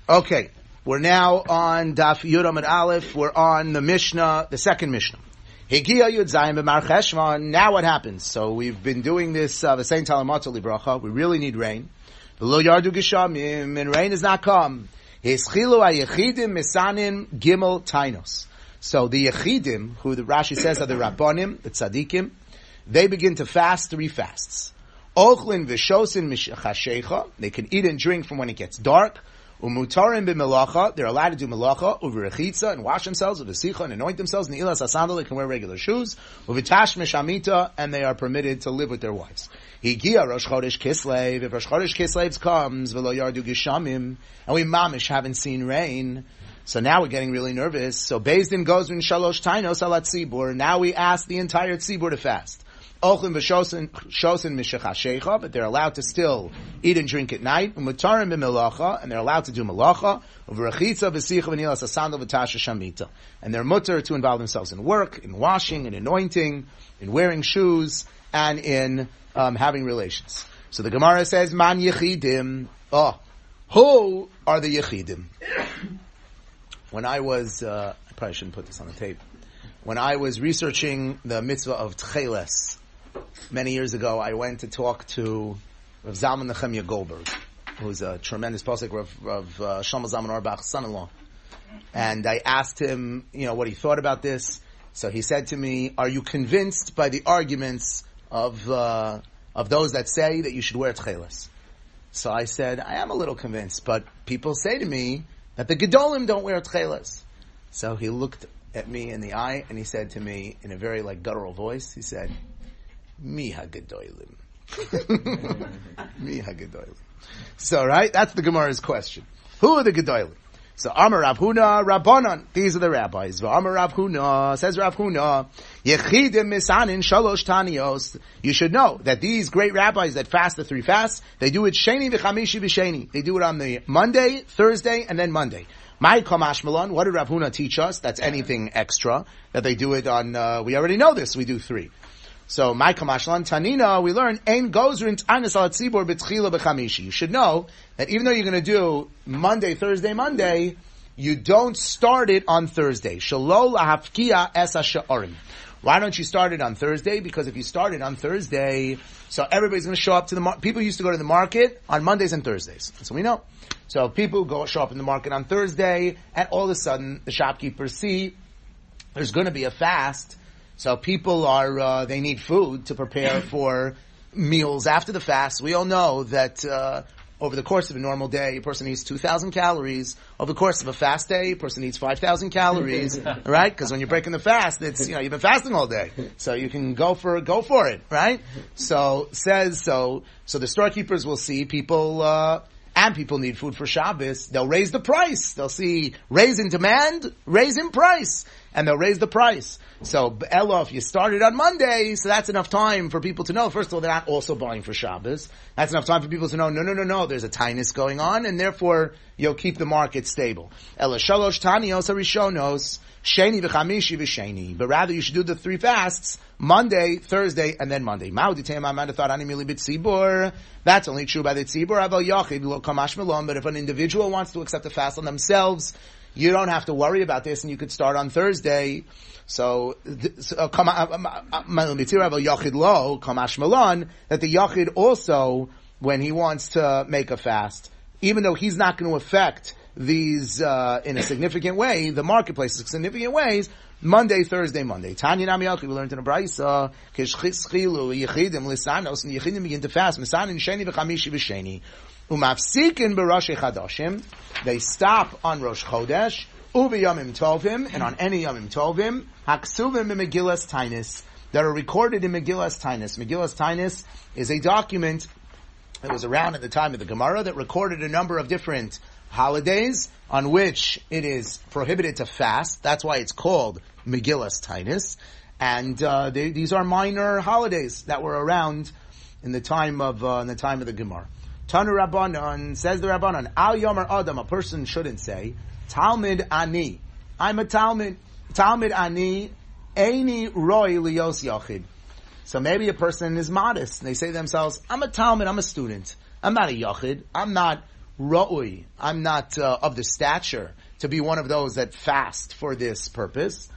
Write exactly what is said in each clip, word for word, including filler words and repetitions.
Okay, we're now on Daf Yud Amud Aleph. We're on the Mishnah, the second Mishnah. Higia Yud Zayin b'Mar Cheshvan. Now what happens? So we've been doing this v'sein Talamatzah Libracha. We really need rain. The Lo Yardu Geshamim, and rain has not come. Hischilu haYechidim Misanim Gimel Tainos. So the Yechidim, who the Rashi says are the Rabbanim, the Tzadikim, they begin to fast three fasts. Ochlin v'shosin mishachashecha. They can eat and drink from when it gets dark. Umutarim b'melacha. They're allowed to do melacha. Uverechitza, and wash themselves with a sicha and anoint themselves. Neilas asandal, they can wear regular shoes. Uvitash mishamita, and they are permitted to live with their wives. Higia Rosh Chodesh Kislev. If Rosh Chodesh Kislev comes, v'lo yardu geshamim, and we mamish haven't seen rain. So now we're getting really nervous. So Beis Din goes in Shalosh Tainos alat Tzibur. Now we ask the entire Tzibur to fast. Ochlim v'shosin shosin mishachashecha, but they're allowed to still eat and drink at night. Umutarim b'melacha, and they're allowed to do melacha. Uverechitza v'sicha v'nilas asandal v'tasha shamita, and they're mutter to involve themselves in work, in washing, in anointing, in wearing shoes, and in um, having relations. So the Gemara says, "Man yechidim." Oh, who are the yechidim? When I was, uh, I probably shouldn't put this on the tape. When I was researching the mitzvah of Tcheles, many years ago, I went to talk to Rav Zalman Nechemia Goldberg, who's a tremendous posek, Rav, Rav uh, Shlomo Zalman Auerbach's son-in-law. And I asked him, you know, what he thought about this. So he said to me, "Are you convinced by the arguments of uh, of those that say that you should wear Tcheles?" So I said, "I am a little convinced, but people say to me that the Gedolim don't wear Tcheles." So he looked at me in the eye, and he said to me in a very like guttural voice, he said, "Mi ha-gedolim." Mi ha-gedolim. So, right, that's the Gemara's question. Who are the Gedolim? So, Amar Rav Huna, Rabbanan. These are the rabbis. Amar Rav Huna, says Rav Huna, Yechidim misanin shalosh tanios. You should know that these great rabbis that fast the three fasts, they do it sheni v'chamishi v'sheni. They do it on the Monday, Thursday, and then Monday. My Kamash Malon, what did Rav Huna teach us? That's anything extra. That they do it on, uh, we already know this, we do three. So, my Kamash Malon, Tanina, we learn, Ein gozrin tanis al tzibur b'tchila b'chamishi. You should know that even though you're going to do Monday, Thursday, Monday, you don't start it on Thursday. Shelo lahafkia es ha'sha'arim. Why don't you start it on Thursday? Because if you start it on Thursday, so everybody's going to show up to the market. People used to go to the market on Mondays and Thursdays. So we know. So people go show up in the market on Thursday, and all of a sudden the shopkeepers see there's going to be a fast. So people are, uh, they need food to prepare for meals after the fast. We all know that, uh, over the course of a normal day, a person eats two thousand calories. Over the course of a fast day, a person eats five thousand calories, right? Because when you're breaking the fast, it's, you know, you've been fasting all day. So you can go for, go for it, right? So, says, so, so the storekeepers will see people, uh, and people need food for Shabbos. They'll raise the price. They'll see raise in demand, raise in price. And they'll raise the price. So, Ella, if you started on Monday, so that's enough time for people to know. First of all, they're not also buying for Shabbos. That's enough time for people to know, no, no, no, no, there's a tinus going on, and therefore, you'll keep the market stable. Ella shalosh tanios harishonos, sheni v'chamishi v'sheni. But rather, you should do the three fasts, Monday, Thursday, and then Monday. That's only true by the tzibur. But if an individual wants to accept a fast on themselves, you don't have to worry about this, and you could start on Thursday. So, that the yachid also, when he wants to make a fast, even though he's not going to affect these uh, in a significant way, the marketplace in significant ways, Monday, Thursday, Monday. Tanya Nami Yachid, we learned in a Braisa, Keshchilu, Yechidim, Lisanos, and Yechidim begin to fast, Misanin, Sheni, V'chamishi, V'sheni. Umafsikin b'Rosh Chadashim. They stop on Rosh Chodesh. Uv'yamim tovim, and on any yamim tovim, haksuvim b'Megillas Tainis, that are recorded in Megillas Tainis. Megillas Tainis is a document that was around at the time of the Gemara that recorded a number of different holidays on which it is prohibited to fast. That's why it's called Megillas Tainis. And uh, they, these are minor holidays that were around in the time of uh, in the time of the Gemara. Tanu Rabbanon, says the Rabbanon, Al Yomer Adam, a person shouldn't say, Talmud Ani, I'm a Talmud, Talmud Ani, Eini Roy Lios Yachid. So maybe a person is modest, and they say to themselves, I'm a Talmud, I'm a student, I'm not a Yachid, I'm not ra'ui. I'm not uh, of the stature to be one of those that fast for this purpose.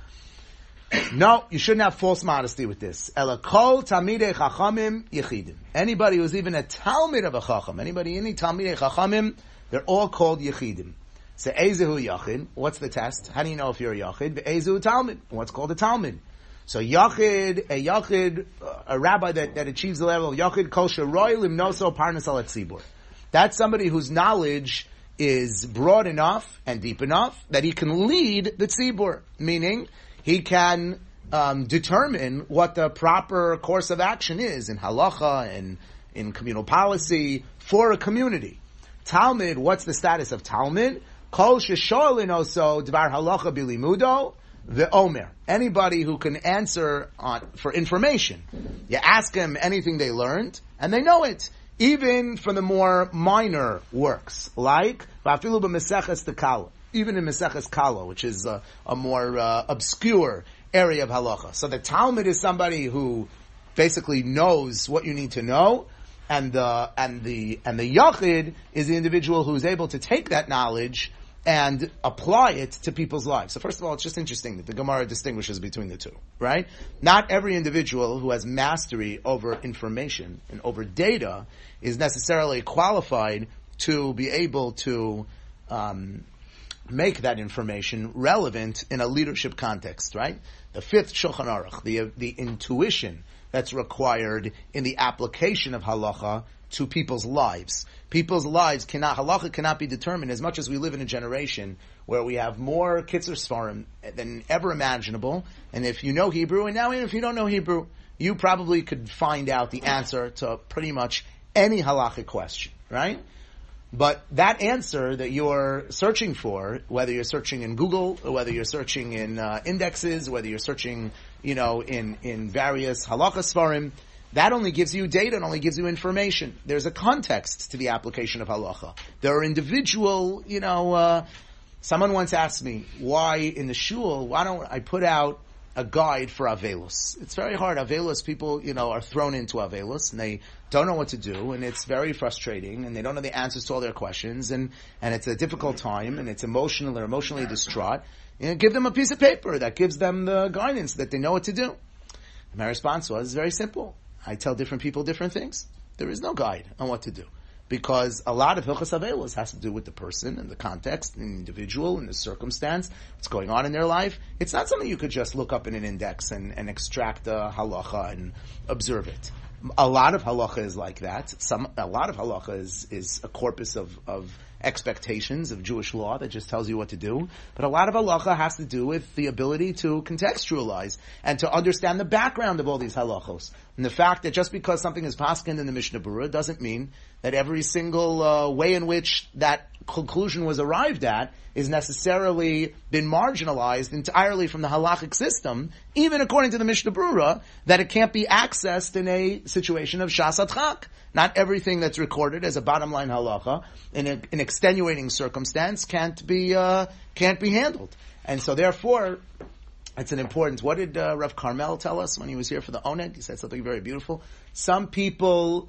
No, you shouldn't have false modesty with this. Ela kol talmidei chachamim yechidim. Anybody who's even a talmid of a chacham, anybody any talmidei chachamim, they're all called yechidim. So ezehu yachid. What's the test? How do you know if you're a yachid? Ezehu talmid. What's called a talmid? So yachid, a yachid, a rabbi that, that achieves the level of yachid, kol sheroy limnoso parnas al tzibur. That's somebody whose knowledge is broad enough and deep enough that he can lead the tzibur, meaning he can um, determine what the proper course of action is in halacha and in communal policy for a community. Talmud, what's the status of Talmud? Kol shesholin also dvar halacha bilimudo ve'omer. Anybody who can answer on, for information. You ask them anything they learned, and they know it. Even for the more minor works, like v'afilu b'meseches tekala. Even in Meseches Kala, which is a, a more uh, obscure area of halacha. So the Talmud is somebody who basically knows what you need to know, and the and the and the Yachid is the individual who is able to take that knowledge and apply it to people's lives. So first of all, it's just interesting that the Gemara distinguishes between the two, right? Not every individual who has mastery over information and over data is necessarily qualified to be able to um, make that information relevant in a leadership context, right? The fifth Shulchan Aruch, the the intuition that's required in the application of halacha to people's lives. People's lives cannot, halacha cannot be determined as much as we live in a generation where we have more Kitzur Sfarim than ever imaginable. And if you know Hebrew, and now even if you don't know Hebrew, you probably could find out the answer to pretty much any halachic question, right? But that answer that you're searching for, whether you're searching in Google, or whether you're searching in uh, indexes, whether you're searching, you know, in, in various halakha svarim, that only gives you data and only gives you information. There's a context to the application of halacha. There are individual, you know, uh, someone once asked me, why in the shul, why don't I put out a guide for Avelus? It's very hard. Avelus, people, you know, are thrown into Avelus and they don't know what to do, and it's very frustrating, and they don't know the answers to all their questions, and, and it's a difficult time, and it's emotional, they're emotionally distraught. You know, give them a piece of paper that gives them the guidance that they know what to do. And my response was very simple. I tell different people different things. There is no guide on what to do. Because a lot of Hilchas Avelus has to do with the person and the context and the individual and the circumstance, what's going on in their life. It's not something you could just look up in an index and, and extract a halacha and observe it. A lot of halacha is like that. Some, a lot of halacha is, is a corpus of, of expectations of Jewish law that just tells you what to do. But a lot of halacha has to do with the ability to contextualize and to understand the background of all these halachos. And the fact that just because something is paskined in the Mishnah Berurah doesn't mean that every single uh, way in which that conclusion was arrived at is necessarily been marginalized entirely from the halachic system, even according to the Mishnah Berurah, that it can't be accessed in a situation of Shas Adchak. Not everything that's recorded as a bottom line halacha in a, an extenuating circumstance can't be uh, can't be handled. And so therefore, it's an important. What did uh, Rav Carmel tell us when he was here for the Oneg? He said something very beautiful. Some people,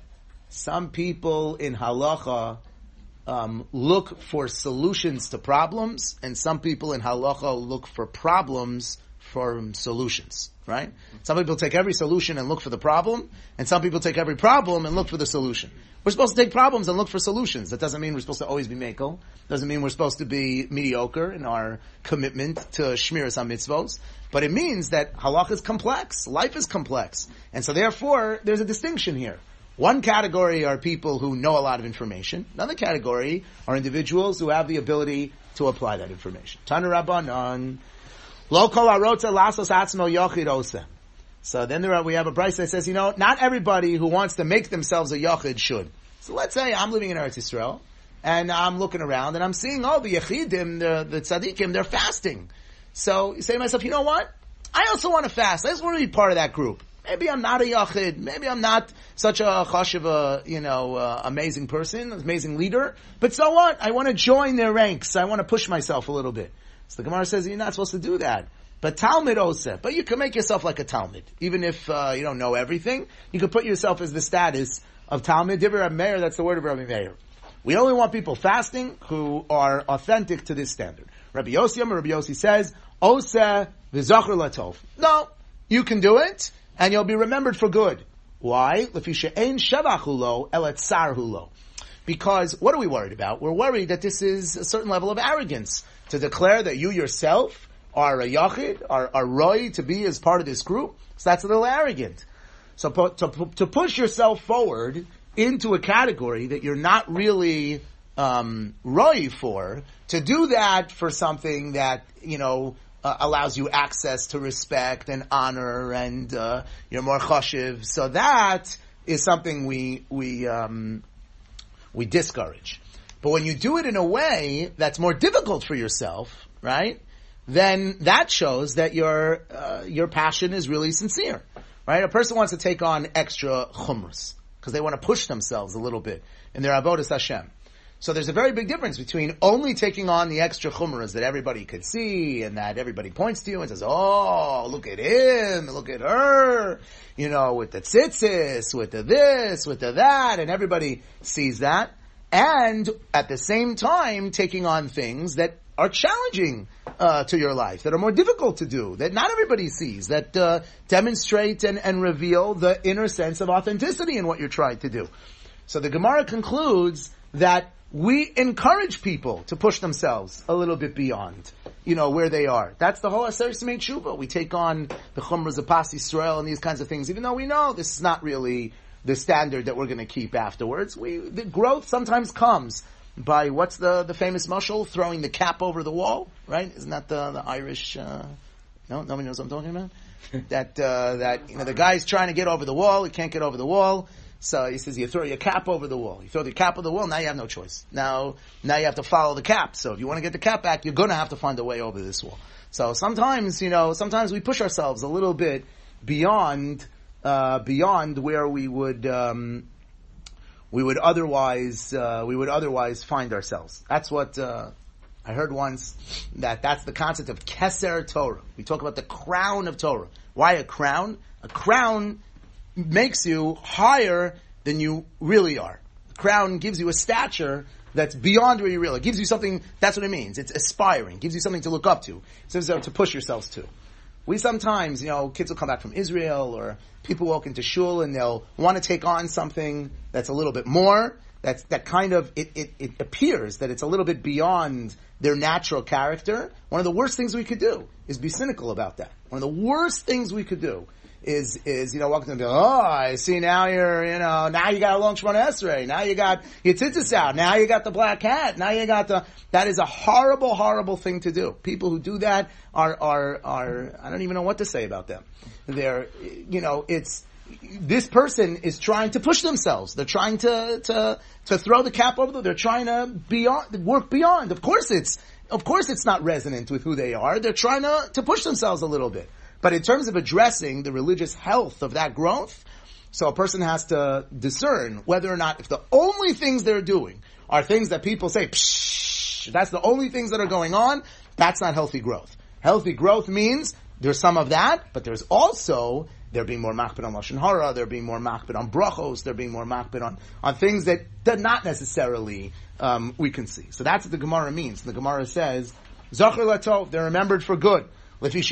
some people in halacha um, look for solutions to problems, and some people in halacha look for problems for solutions. Right? Some people take every solution and look for the problem, and some people take every problem and look for the solution. We're supposed to take problems and look for solutions. That doesn't mean we're supposed to always be mekel. Doesn't mean we're supposed to be mediocre in our commitment to shmiras mitzvos. But it means that halakha is complex. Life is complex. And so therefore, there's a distinction here. One category are people who know a lot of information. Another category are individuals who have the ability to apply that information. Tanu Rabbanan. Lo kol harotza lasos atzmo yochid oseh. So then there are, we have a brayso that says, you know, not everybody who wants to make themselves a yochid should. So let's say I'm living in Eretz Yisrael, and I'm looking around, and I'm seeing, oh, the yechidim, the, the tzaddikim, they're fasting. So you say to myself, you know what? I also want to fast. I just want to be part of that group. Maybe I'm not a yochid. Maybe I'm not such a chashuv, you know, uh, amazing person, amazing leader. But so what? I want to join their ranks. I want to push myself a little bit. So the Gemara says you're not supposed to do that. But Talmud oseh. But you can make yourself like a Talmud. Even if uh, you don't know everything, you can put yourself as the status of Talmud. Divrei Rabbi Meir, that's the word of Rabbi Meir. We only want people fasting who are authentic to this standard. Rabbi Yossi, Rabbi Yossi says, Oseh v'zachar latov. No, you can do it, and you'll be remembered for good. Why? Because what are we worried about? We're worried that this is a certain level of arrogance to declare that you yourself are a yachid, are, are roi to be as part of this group. So that's a little arrogant. So to, to push yourself forward into a category that you're not really um, roi for, to do that for something that, you know, uh, allows you access to respect and honor, and uh, you're more choshev. So that is something we we um, we discourage. But when you do it in a way that's more difficult for yourself, right? Then that shows that your uh, your passion is really sincere, right? A person wants to take on extra chumras because they want to push themselves a little bit in their avodas Hashem. So there's a very big difference between only taking on the extra chumras that everybody could see and that everybody points to you and says, "Oh, look at him, look at her," you know, with the tzitzis, with the this, with the that, and everybody sees that. And at the same time, taking on things that are challenging uh, to your life, that are more difficult to do, that not everybody sees, that uh, demonstrate and, and reveal the inner sense of authenticity in what you're trying to do. So the Gemara concludes that we encourage people to push themselves a little bit beyond, you know, where they are. That's the whole Aseres Yemei Tshuva. We take on the Chumras of Pas Yisrael and these kinds of things, even though we know this is not really the standard that we're going to keep afterwards. We, the growth sometimes comes by, what's the, the famous mashal? Throwing the cap over the wall, right? Isn't that the, the Irish, uh, no, nobody knows what I'm talking about? that, uh, that, you know, the guy's trying to get over the wall, he can't get over the wall. So he says, you throw your cap over the wall. You throw the cap over the wall, now you have no choice. Now, now you have to follow the cap. So if you want to get the cap back, you're gonna have to find a way over this wall. So sometimes, you know, sometimes we push ourselves a little bit beyond, uh, beyond where we would, um, we would otherwise, uh, we would otherwise find ourselves. That's what, uh, I heard once, that that's the concept of Keser Torah. We talk about the crown of Torah. Why a crown? A crown makes you higher than you really are. The crown gives you a stature that's beyond where you really are. It gives you something, that's what it means. It's aspiring. It gives you something to look up to. So to push yourselves to. We sometimes, you know, kids will come back from Israel, or people walk into shul and they'll want to take on something that's a little bit more, that's, that kind of, it, it, it appears that it's a little bit beyond their natural character. One of the worst things we could do is be cynical about that. One of the worst things we could do is, is, you know, walking to them and be like, oh, I see now you're, you know, now you got a long Shemona Esrei, now you got your tzitzis out, now you got the black hat, now you got the, that is a horrible, horrible thing to do. People who do that are, are, are, I don't even know what to say about them. They're, you know, it's, this person is trying to push themselves. They're trying to, to, to throw the cap over them. They're trying to beyond, work beyond. Of course it's, of course it's not resonant with who they are. They're trying to, to push themselves a little bit. But in terms of addressing the religious health of that growth, so a person has to discern whether or not, if the only things they're doing are things that people say, pshh, that's the only things that are going on, that's not healthy growth. Healthy growth means there's some of that, but there's also, they're being more makbid on Lashon Hara, they're being more makbid on brachos, they're being more makbid on, on things that, that not necessarily, um, we can see. So that's what the Gemara means. The Gemara says, Zachar latov, they're remembered for good. Because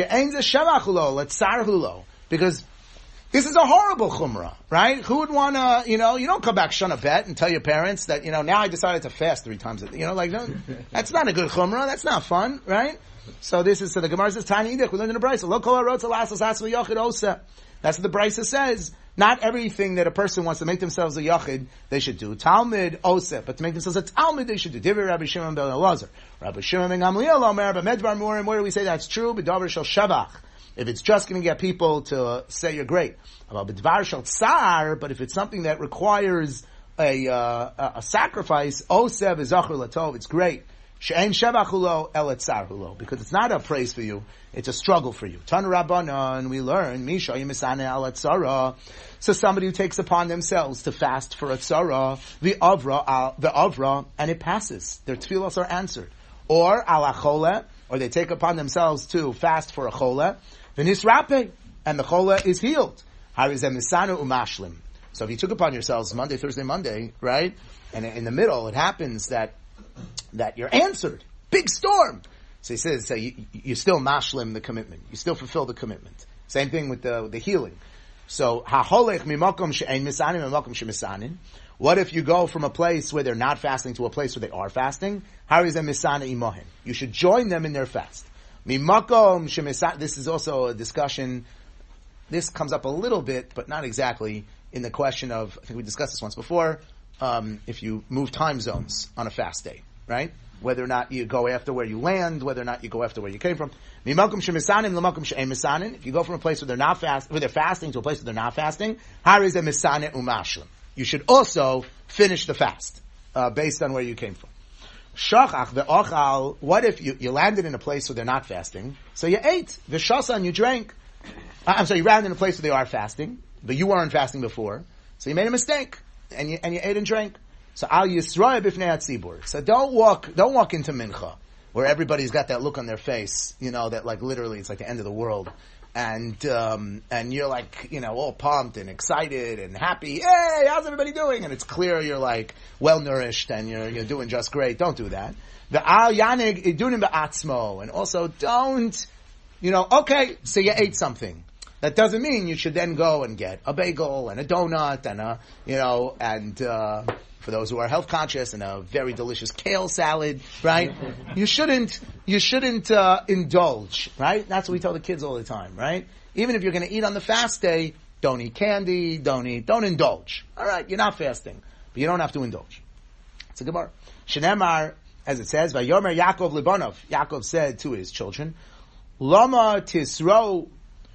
this is a horrible chumrah, right? Who would want to, you know, you don't come back shana bet and tell your parents that, you know, now I decided to fast three times a day. You know, like, no, that's not a good chumrah. That's not fun, right? So this is, so the Gemara says, Tani Idich, we learned in the Brisa, Lo kol harotz alasas asma yochid osa. That's what the Brisa says. Not everything that a person wants to make themselves a yachid, they should do. Talmud osa, but to make themselves a Talmud, they should do. Divrei Rabbi Shimon ben Elazar. Rabbi Shimon ben Gamliel omer, but medvar murim, where do we say that's true? B'davar shel shavach. If it's just going to get people to uh, say you're great. About b'dvar shel tsar, but if it's something that requires a, uh, a sacrifice, osa v'zachar latov, it's great. She'ein shavach hulo el etzar hulo, because it's not a praise for you, it's a struggle for you. Tan Rabbanan, we learn, Misha yimisane al etzara. So somebody who takes upon themselves to fast for a tzara, the avra, al, the avra, and it passes. Their tefillos are answered. Or al achole, or they take upon themselves to fast for a chole, the nisrape, and the chole is healed. Harizem misanu umashlim. So if you took upon yourselves Monday, Thursday, Monday, right? And in the middle, it happens that, that you're answered. Big storm. So he says, so you, you still mashlim the commitment. You still fulfill the commitment. Same thing with the, with the healing. So, ha'holech mimakom she'ein misanin mimakom she'misanin. What if you go from a place where they're not fasting to a place where they are fasting? Harizem misana imohen. You should join them in their fast. Mimakom she'misanin. This is also a discussion. This comes up a little bit, but not exactly, in the question of, I think we discussed this once before, um, if you move time zones on a fast day, right? Whether or not you go after where you land, whether or not you go after where you came from. If you go from a place where they're not fast, where they're fasting to a place where they're not fasting, you should also finish the fast, uh, based on where you came from. What if you, you landed in a place where they're not fasting, so you ate, v'shasan, you drank. Uh, I'm sorry, you landed in a place where they are fasting, but you weren't fasting before, so you made a mistake, and you, and you ate and drank. So al yisrael b'fnei hatzibur. So don't walk, don't walk into mincha where everybody's got that look on their face, you know, that like literally it's like the end of the world, and um, and you're like, you know, all pumped and excited and happy. Hey, how's everybody doing? And it's clear you're like well nourished and you're you're doing just great. Don't do that. The al yanig idunim ba'atzmo, and also don't, you know, okay, so you ate something. That doesn't mean you should then go and get a bagel and a donut and a, you know, and, uh, for those who are health conscious, and a very delicious kale salad, right? You shouldn't, you shouldn't, uh, indulge, right? That's what we tell the kids all the time, right? Even if you're gonna eat on the fast day, don't eat candy, don't eat, don't indulge. Alright, you're not fasting, but you don't have to indulge. It's a Gemara. Shenemar, as it says, Vayomer Yaakov Libanov, Yaakov said to his children, Lama tisro.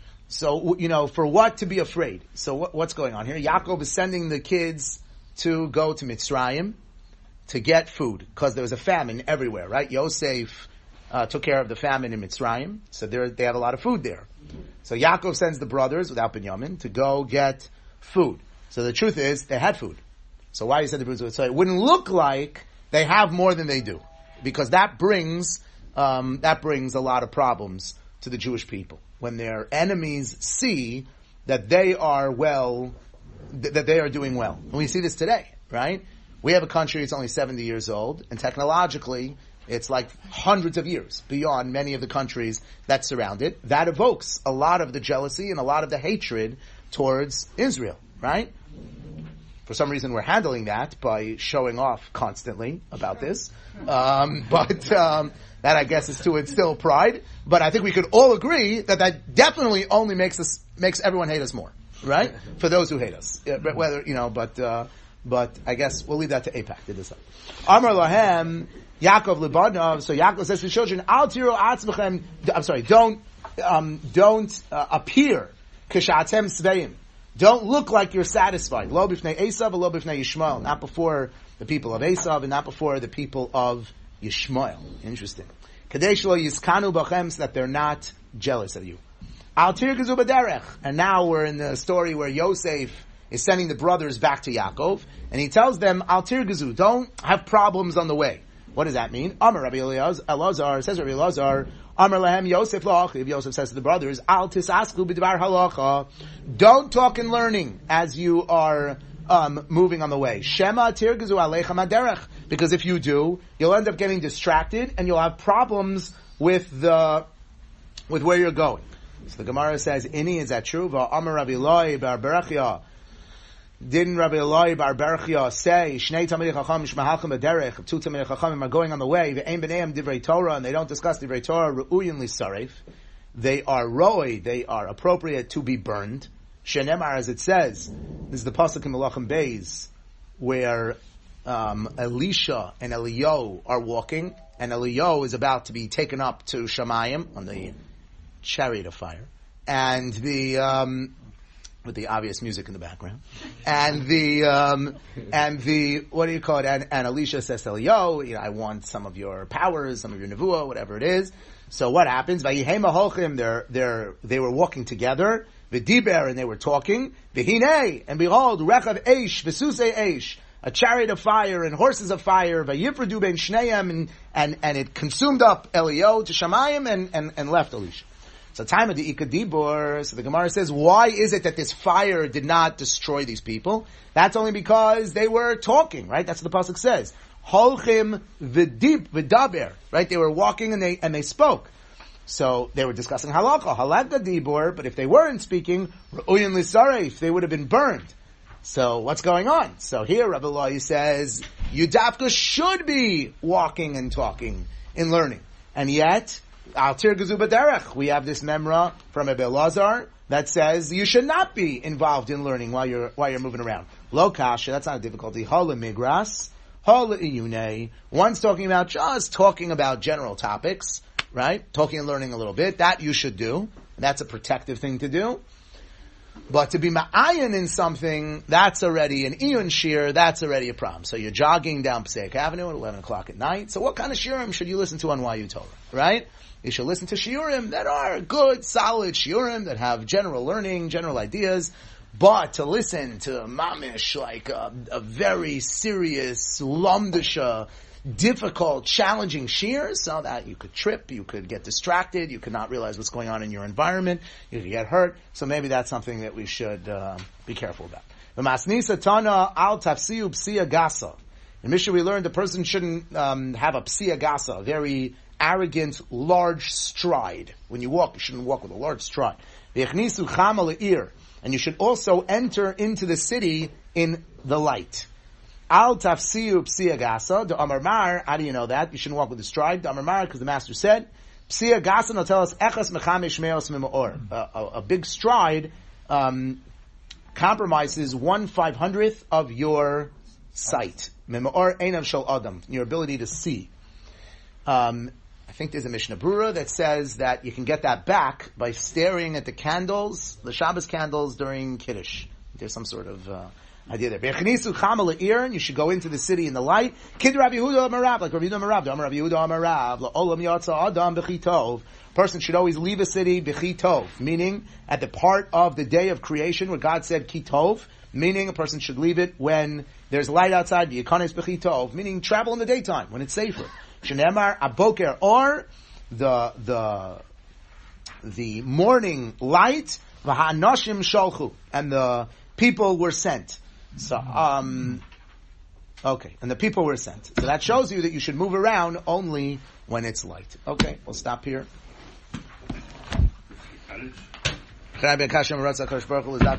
So, you know, for what to be afraid? So what, what's going on here? Yaakov is sending the kids to go to Mitzrayim to get food, because there was a famine everywhere, right? Yosef uh, took care of the famine in Mitzrayim, so they have a lot of food there. So Yaakov sends the brothers, without Binyamin, to go get food. So the truth is, they had food. So why you send the brothers? So it wouldn't look like they have more than they do, because that brings um, that brings a lot of problems to the Jewish people when their enemies see that they are well, th- that they are doing well. And we see this today, right? We have a country that's only seventy years old, and technologically, it's like hundreds of years beyond many of the countries that surround it. That evokes a lot of the jealousy and a lot of the hatred towards Israel, right? For some reason, we're handling that by showing off constantly about this. Um, but um, that, I guess, is to instill pride. But I think we could all agree that that definitely only makes us makes everyone hate us more, right? For those who hate us, yeah, whether you know. But uh, but I guess we'll leave that to AIPAC to decide. Amar lahem Yaakov Libanov. So Yaakov says to his children, "Al tiru atzmechem." I'm sorry. Don't um, don't uh, appear kishatem sveim. Don't look like you're satisfied. Lo b'fnei Esav, lo b'fnei Yishmael. Not before the people of Esav, and not before the people of Yishmael. Interesting. Kadesh lo yiskanu b'chem, so that they're not jealous of you. Al tirgezu b'derech. And now we're in the story where Yosef is sending the brothers back to Yaakov, and he tells them, Al tirgezu, don't have problems on the way. What does that mean? Amar Rabbi Elazar, says Rabbi Elazar, Amar lahem Yosef la'achiv. Yosef says to the brothers, Al tisasku b'dvar halacha. Don't talk in learning as you are um, moving on the way. Shema tirgezu aleichem haderech. Because if you do, you'll end up getting distracted and you'll have problems with the with where you're going. So the Gemara says, Ini, is that true? Amar Rabbi Eloi bar Berachia. Didn't Rabbi Eloi bar Berachia say, Shnei Talmidei Chacham shmahalchem b'derech, two Talmidei Chachamim are going on the way, ve'ein b'neihem divrei Torah, and they don't discuss divrei Torah, re'uyin lisaref. They are roi, they are appropriate to be burned. Shenemar, as it says, this is the pasuk in Melachim Beis, where um, Elisha and Eliyahu are walking, and Eliyahu is about to be taken up to Shamayim on the chariot of fire, and the um, with the obvious music in the background, and the um, and the what do you call it? And, and Elisha says to Eliyahu, you know, I want some of your powers, some of your nevuah, whatever it is. So what happens? Vayihema holchim, they're they're they were walking together. V'diber, and they were talking. V'hinei, and behold, rechav eish, v'susei eish, a chariot of fire and horses of fire. Vayifradu ben shneim, and and and it consumed up Eliyahu to Shamayim and and and left Elisha. So time of the Ikadibur, so the Gemara says, why is it that this fire did not destroy these people? That's only because they were talking, right? That's what the Pasuk says. Holchim v'dib v'daber, right? They were walking and they, and they spoke. So they were discussing halacha, halakha dibur, but if they weren't speaking, ru'uyin l'saref, they would have been burned. So what's going on? So here Rabbi Eloi says, you dafka should be walking and talking and learning. And yet, al tir gezu b'derech, we have this memra from Rabbi Elazar that says you should not be involved in learning while you're, while you're moving around. Lo kasha, that's not a difficulty. Hala migras, hala iyune. One's talking about just talking about general topics, right? Talking and learning a little bit. That you should do. That's a protective thing to do. But to be ma'ayin in something, that's already an iyun shir, that's already a problem. So you're jogging down Passaic Avenue at eleven o'clock at night. So what kind of shiurim should you listen to on Y U Torah, right? You should listen to shiurim that are good, solid shiurim that have general learning, general ideas. But to listen to mamish, like a, a very serious, lamdisha, difficult, challenging shears, so that you could trip, you could get distracted, you could not realize what's going on in your environment, you could get hurt. So maybe that's something that we should uh, be careful about. The Masnisa Tana al Tafsiu Psia Gasa. In Mishnah we learned the person shouldn't um, have a Psia Gasa, a very arrogant, large stride. When you walk, you shouldn't walk with a large stride. V'yechnisu Chama Le'ir. And you should also enter into the city in the light. Al tafsiu psia gasa. The Amar Mar, how do you know that? You shouldn't walk with the stride. The Amar Mar, because the master said, psia gasa will tell us, echas mechamish meos mimor. A big stride um, compromises one five hundredth of your sight. Mimor einav shel adam, your ability to see. Um, I think there's a Mishnah Brura that says that you can get that back by staring at the candles, the Shabbos candles during Kiddush. There's some sort of uh, idea there. You should go into the city in the light. Kid Rabbi Yehuda Amarav, like Rabbi Yehuda Amarav, Rabbi Yehuda Amarav, La'olam Yatsa Adam B'chi Tov. Person should always leave a city B'chi Tov, meaning at the part of the day of creation where God said Ki Tov, meaning a person should leave it when there's light outside, V'yikanes B'chi Tov, meaning travel in the daytime when it's safer. Shenemar Aboker, or the the the morning light, V'ha'anoshim Shalchu, and the people were sent. So, um, okay, and the people were sent. So that shows you that you should move around only when it's light. Okay, we'll stop here.